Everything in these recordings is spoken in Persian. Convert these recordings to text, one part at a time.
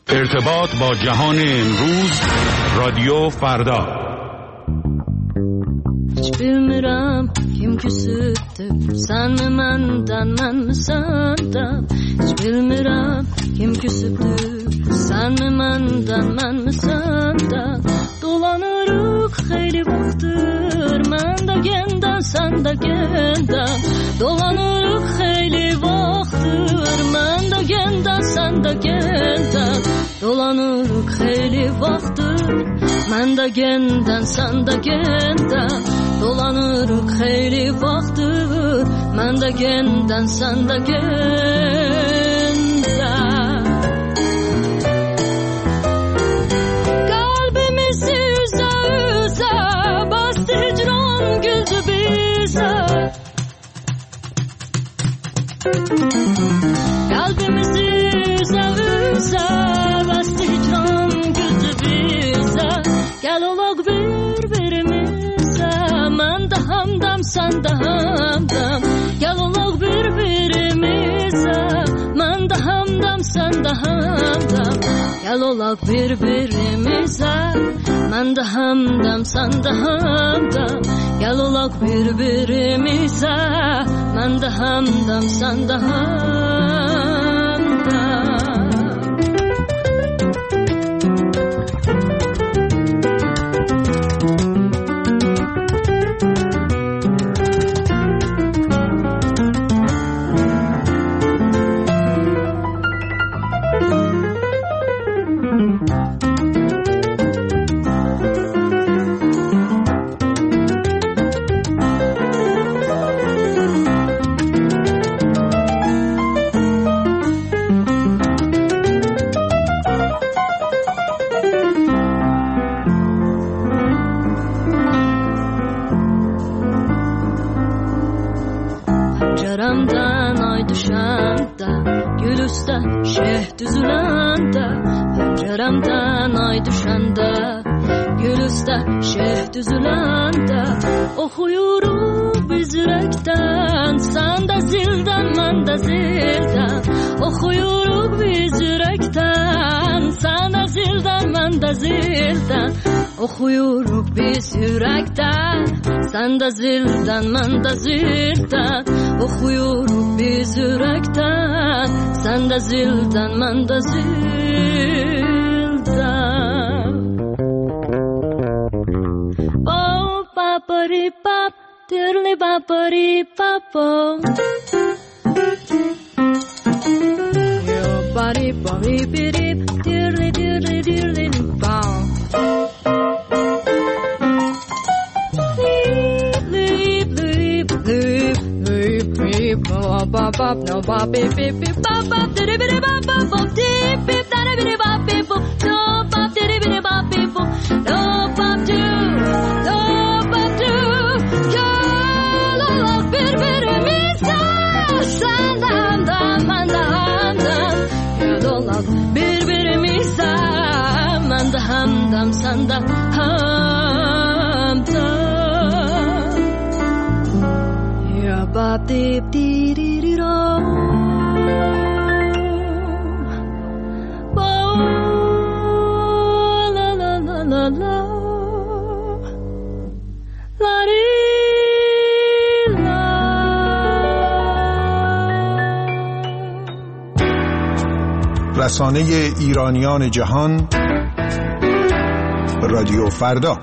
ارتباط با جهان امروز، رادیو فردا. Hiç bilmirəm kim küsübdür, sən mi məndən, mən mi səndən? Hiç bilmirəm kim küsübdür, sən mi məndən, mən mi səndən? Dolanırıq xeyli vaxtdır, mən də gəndən, sən də gəndən. Dolanırıq xeyli vaxtdır, mən də gəndən, sən də gəndən. Dolanırıq xeyli vaxtdır, mən də gəndən, sən də gəndən. Dolanırıq xeyli vaxtdır, mən də gəndən, sən də gəndən. Qəlbimizi üzə üzə bastı hicran güldü bizə. Qəlbimizi üzə üzə bastı hicran güldü bizə. Gəl olaq bir-birimizə, mən də hamdam, sən də hamdam. Gəl olaq bir-birimizə, mən də hamdam, sən də hamdam. Gəl olaq bir-birimizə, mən də hamdam, sən də hamdam. Gəl olaq bir-birimizə, mən də hamdam, sən də hamdam. Pəncərəmdən ay düşəndə, gül üstə şeh düzüləndə. Pəncərəmdən ay düşəndə, gül üstə şeh düzüləndə. Oxuyuruq biz ürəkdən, sən də zildən, mən də zildən. Oxuyuruq biz ürəkdən, sən də zildən, mən də zildən. Oxuyuruq biz ürəkdən, sən də zildən, mən də zildən. Oxuyuruq biz ürəkdən, sən də zildən, mən də zildən. Bop papari pap, dirli papari papo. Yo pari pari pirip, dirli dirli dirli pam. Bop bop no bop beep beep beep bop bop diddy biddy bop bop bop deep beep da biddy bop beep boop no bop diddy biddy bop beep boop no bop do gel olaq bir-birimizə, sən də hamdam, mən də hamdam. Gel olaq bir-birimizə, mən də hamdam, sən də hamdam. Ya bop deep dee dee dee do. La la la la la. La di la. رسانه ایرانیان جهان، رادیو فردا.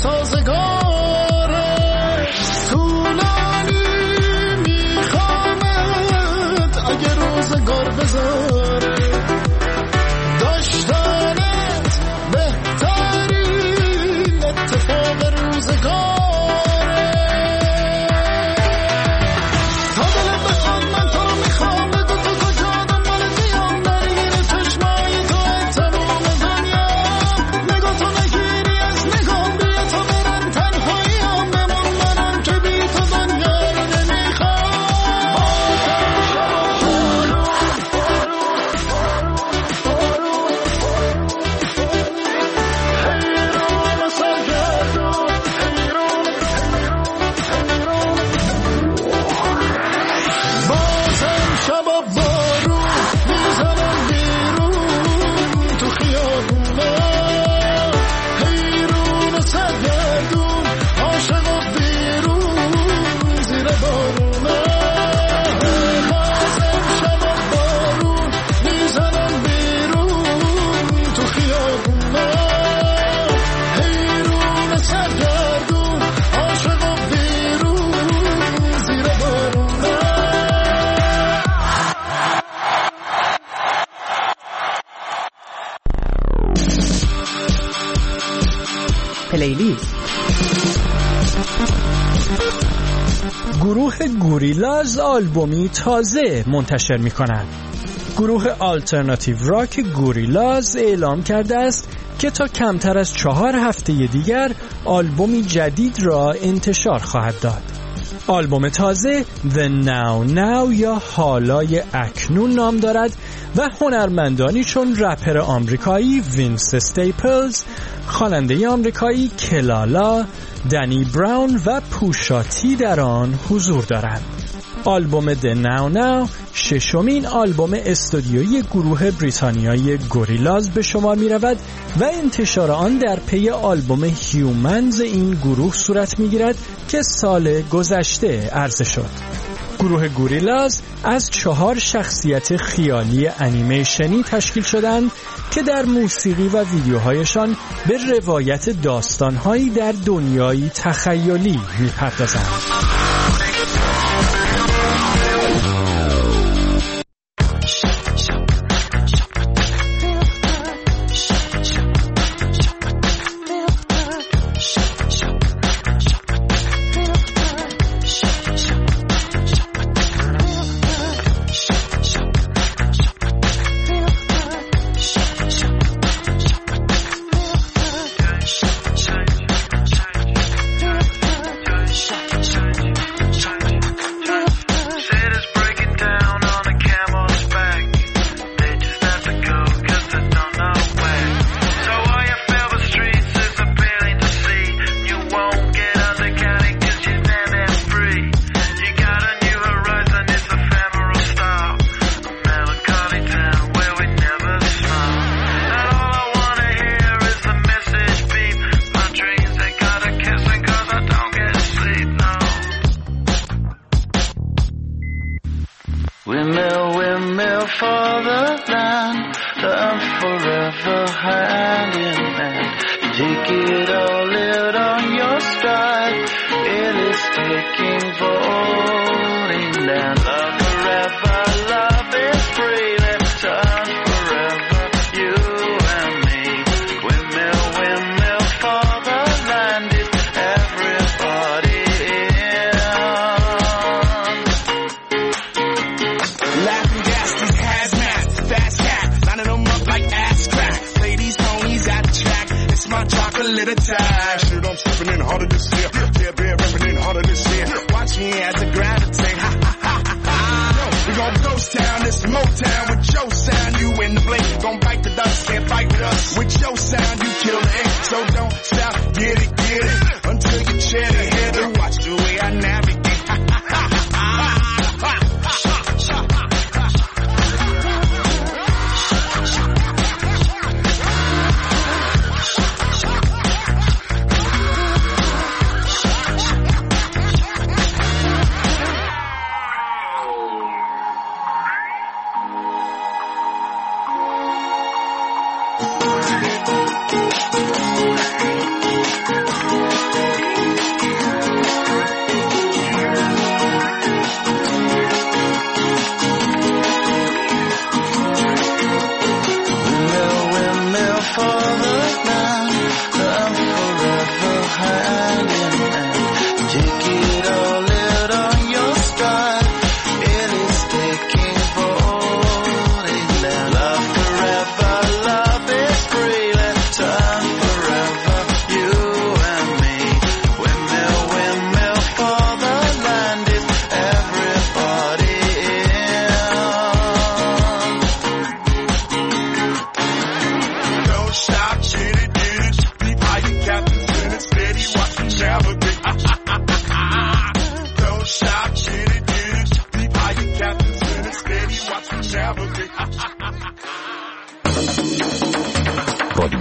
سازگاره طولانی میخوامد اگه روزگار بذاره داشتنت بهترین اتفاق روزگاره تا دلم بخواد من تو رو میخوام بگو تو کجا دنبال دیام درگیر چشمای تو تمام دنیا نگاه تو نگیری از نگام بیا تا برم تنهاییم بمون منم که بی تو دنیا رو نمیخوام بازم شبا بارون میزنم بیرون تو خیابونا حیرون و سرگردون عاشق و بیرون زیر بارونا بازم شبا بارون میزنم بیرون تو خیابونا حیرون و سرگردون عاشق و بیرون زیر بارونا پلیلیست. گروه گوریلاز آلبومی تازه منتشر می کنند. گروه آلترناتیو راک گوریلاز اعلام کرده است که تا کمتر از 4 هفته دیگر آلبومی جدید را انتشار خواهد داد. آلبوم تازه The Now Now یا حالای اکنون نام دارد و هنرمندانی چون رپر آمریکایی وینس استیپلز، خواننده آمریکایی کلالا، دنی براون و پوشاتی در آن حضور دارند. آلبوم The Now Now ششمین آلبوم استودیویی گروه بریتانیایی گوریلاز به شمار می رود و انتشار آن در پی آلبوم هیومنز این گروه صورت می گیرد که سال گذشته عرضه شد. گروه گوریلاز از 4 شخصیت خیالی انیمیشنی تشکیل شدند که در موسیقی و ویدیوهایشان به روایت داستانهایی در دنیایی تخیلی می‌پردازند. Windmill for the land, love forever hand in hand. Take it all, live on your stride. It is taking, falling down. Love forever, love is free. Let's turn forever, you and me. Windmill for the land, it's everybody in. Laughing gas, these hazmats, fast cat, lining them up like ass crack. Play these ponies at the track, it's my chocolate attack. Shoot, I'm stepping in harder this year. Yeah, bear repping in harder this year. Watch me as I gravitate, ha ha ha ha ha. We gon' ghost town, this Motown with your sound. You in the blink, gon' bite the dust, can't fight with us. With your sound, you kill the ink, so don't stop, get it, until you chin it, hit it. Watch the way I navigate, ha ha ha ha ha.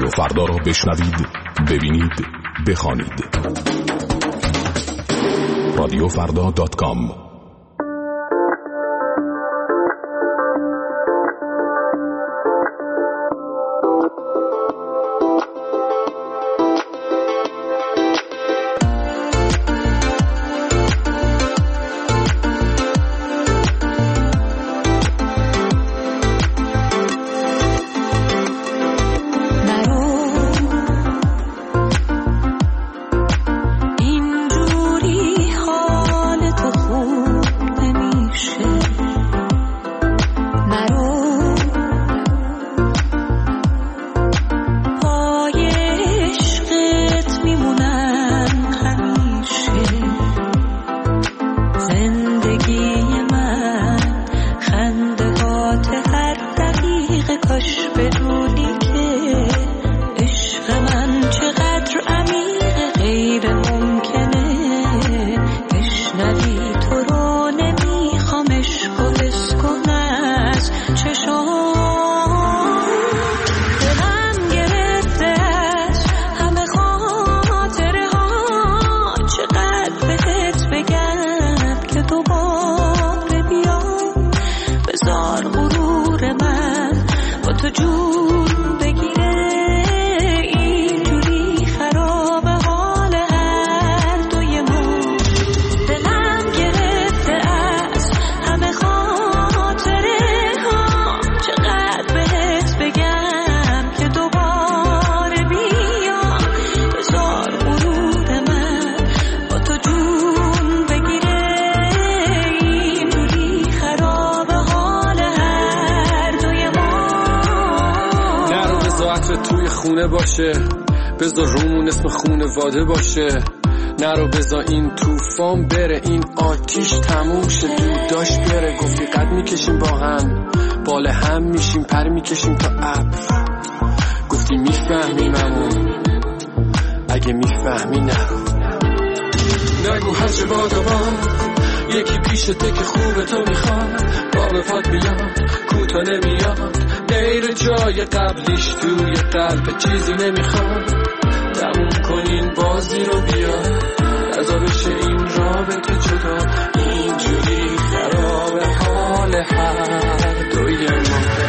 رادیو فردا را بشنوید، ببینید، بخوانید. radiofrda.com. باشه، بذار رومون اسم خونواده باشه. نرو بذار این طوفان بره، این آتیش تموم شه، دوداش بره. گفتی قد میکشیم با هم، بال هم میشیم، پر میکشیم تا ابر. گفتی میفهمیممون، اگه میفهمی نرو. نگو هرچه باد و باد، یکی پیشته که خوبه تو میخواد. با پاد میاد، کوتا نمیاد، غیر جای قبلیش توی قلب چیزی نمیخواد. تموم کنین بازی رو بیا، رضا بشه این رابطه جدا. اینجوری خراب حال هر دوی ما.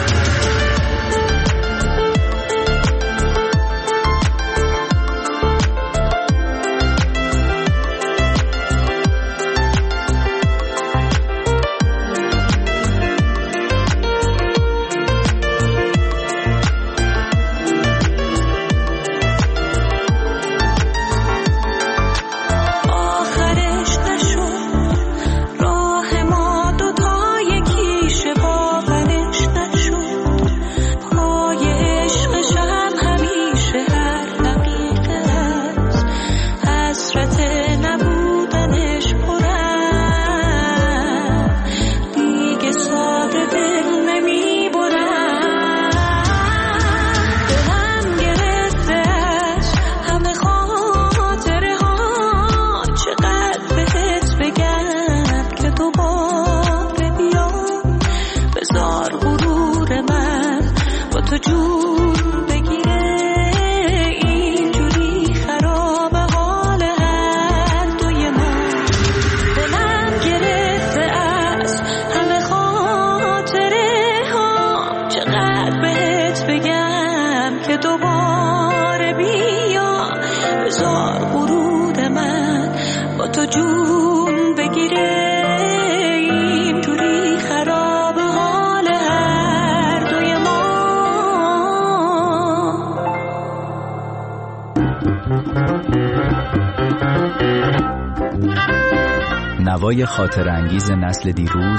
نوای خاطر انگیز نسل دیروز،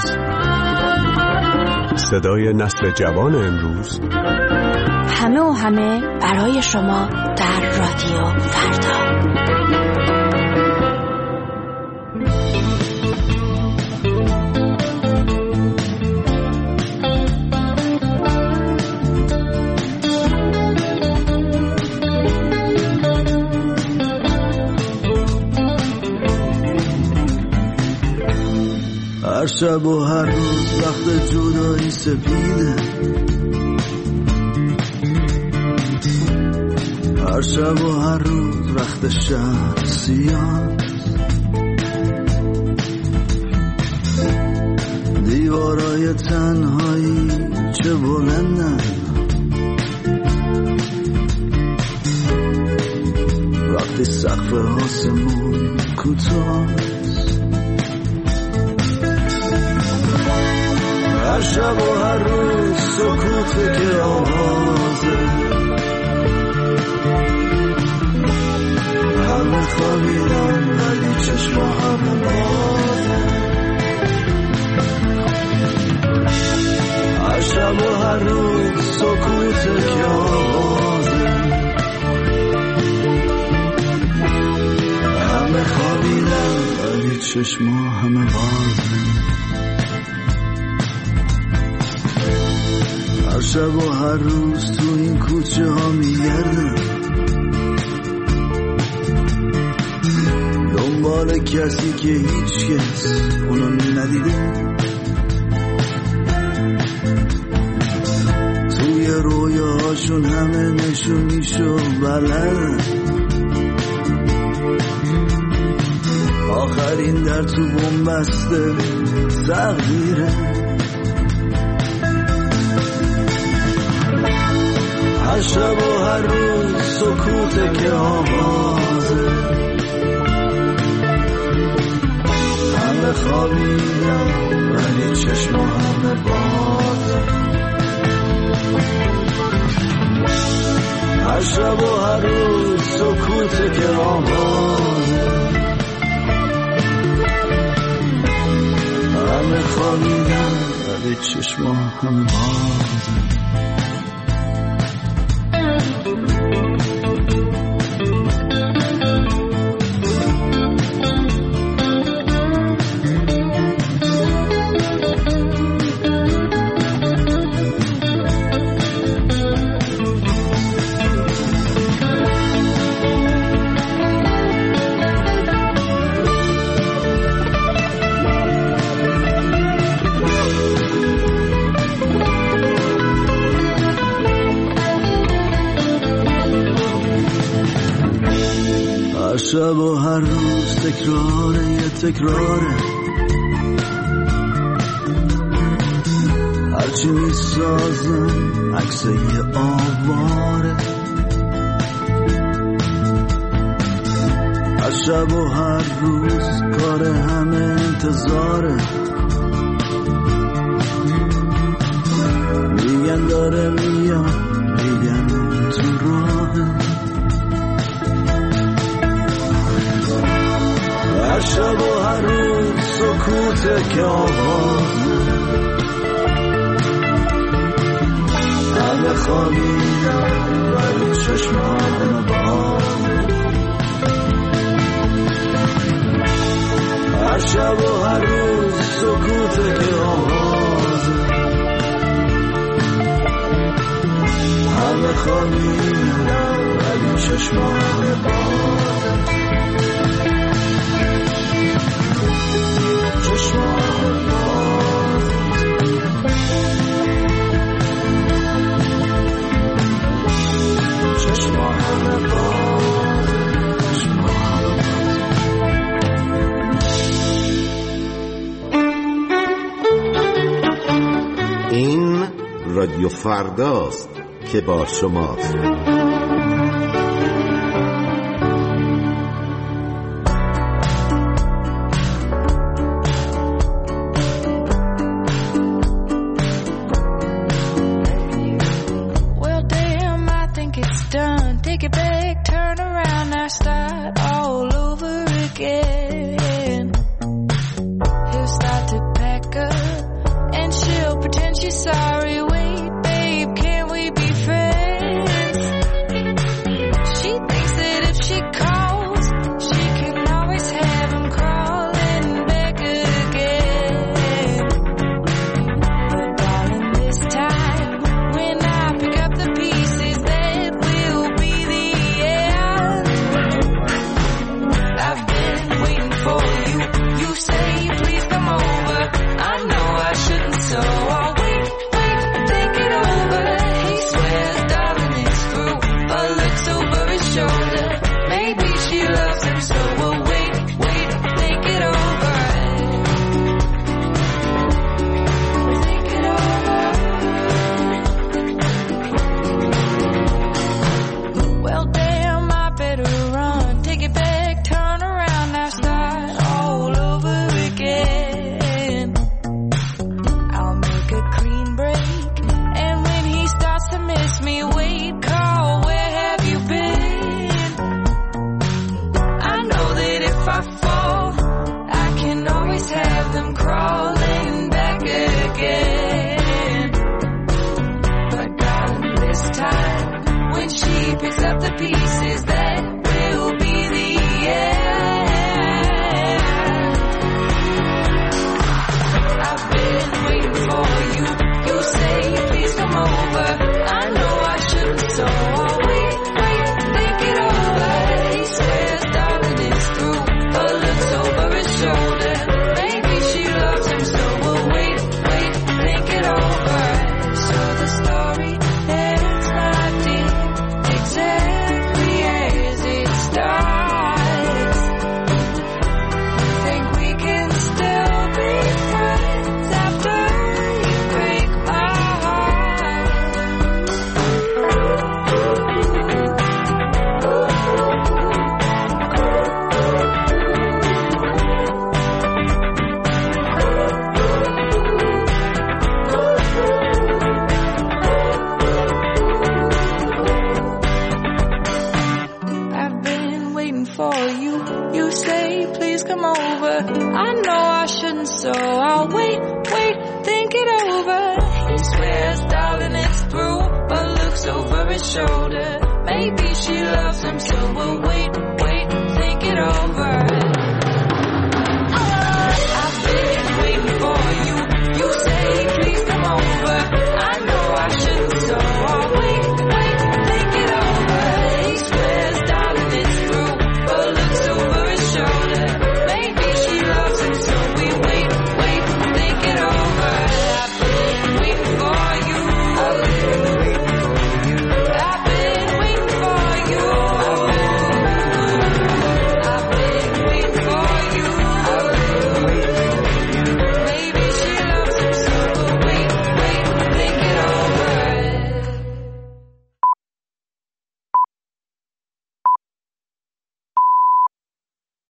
صدای نسل جوان امروز، همه و همه برای شما در رادیو فردا. هر شب و هر روز وقت جدایی سپیده، هر شب و هر روز رخت شهر سیاه، دیوارای تنهایی چه بلندن، وقتی سقف آسمون کوتاست. هر شب و هر روز سکوته که آوازه، همه خوابیدن ولی چشم همه بازه. هر شب و هر روز سکوته که آوازه، همه خوابیدن ولی چشم همه بازه. هر شب و هر روز تو این کوچه ها میگردم، دنبال کسی که هیچ کس اونو ندیده. توی رویاهاشون همه نشونیشو بلدن، آخرین در تو بنبسته تقدیره. هر شب و هر روز سکوته که آوازه، همه خوابیدن ولی چشم همه بازه. هر شب و هر روز سکوته که آوازه، همه خوابیدن ولی چشم همه بازه. هر شب و هر روز تکراره یه تکراره، هرچی میسازم عکس یه آواره. هر شب و هر روز کار همه انتظاره، میگن داره میاد، میگن تو راهه. هر شب و هر روز سکوته که آوازه، همه خوابیدن ولی چشم همه بازه. هر شب و هر روز سکوته که آوازه، همه خوابیدن ولی چشم همه بازه. چشم همه بازه، چشم همه بازه، چشم همه بازه. این رادیو فرداست که با شماست. I fall, I can always have them crawling back again. But darling, this time, when she picks up the pieces, that will be the end. I've been waiting for you. You say, please come over. I know I shouldn't, so I'll wait, think it over. He swears, darling, it's through, but looks over his shoulder. Maybe she loves him, so we'll wait, think it over. So the story ends not exactly as it starts. Think we can still be friends after you break my heart. I've been waiting for you. You say, please come over. I know I shouldn't, so I'll wait, think it over. He swears, darling, it's through, but looks over his shoulder. Maybe she loves him, so we'll wait, think it over.